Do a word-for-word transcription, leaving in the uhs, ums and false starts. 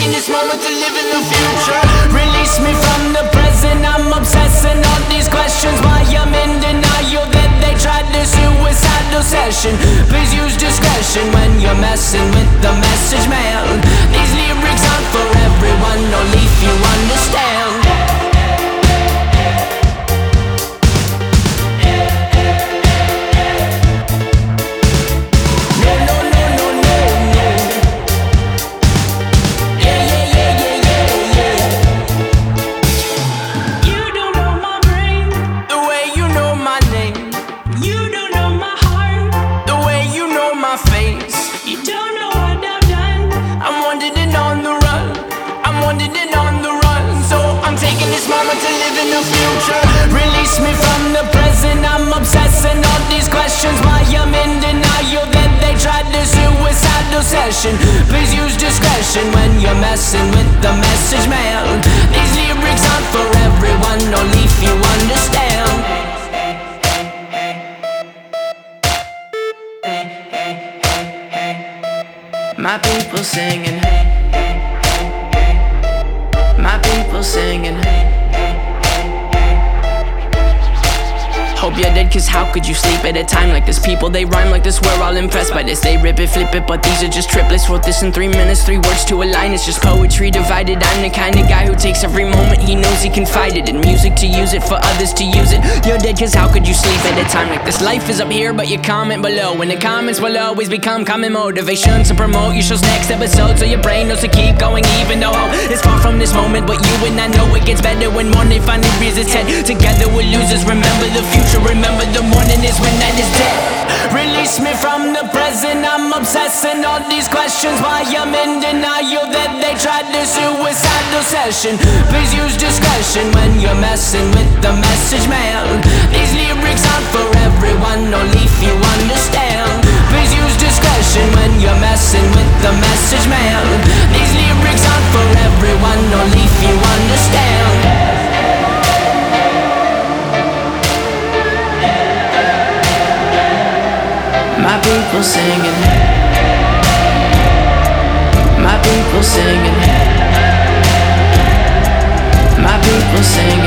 taking this moment to live in the future. Release me from the present, I'm obsessing on these questions. Why I'm in denial that they tried this suicidal session. Please use discretion when you're messing with the message, man. These lyrics aren't for everyone, only if you understand. Release me from the present, I'm obsessing on these questions. Why I'm in denial that they tried this suicidal session. Please use discretion when you're messing with the message, man. These lyrics aren't for everyone, only if you understand. My people singing, my people singing. Hope you're dead, cause how could you sleep at a time like this? People, they rhyme like this, we're all impressed by this. They rip it, flip it, but these are just triplets. Wrote this in three minutes, three words to a line. It's just poetry divided. I'm the kind of guy who takes every moment he knows he can fight it. In music to use it, for others to use it. You're dead, cause how could you sleep at a time like this? Life is up here, but you comment below, and the comments will always become common motivation to promote your show's next episode, so your brain knows to keep going even though it's far from this moment. But you and I know it gets better when morning finally rears its head. Together we're losers, remember the future. Remember the morning is when night is dead. Release me from the present, I'm obsessing on these questions. Why I'm in denial that they tried this suicidal session. Please use discretion when you're messing with the message, man. These lyrics aren't for everyone, only if you understand. Please use discretion when you're messing with the message, man. These lyrics aren't for everyone, only if you understand. My people singing, my people singing, my people singing.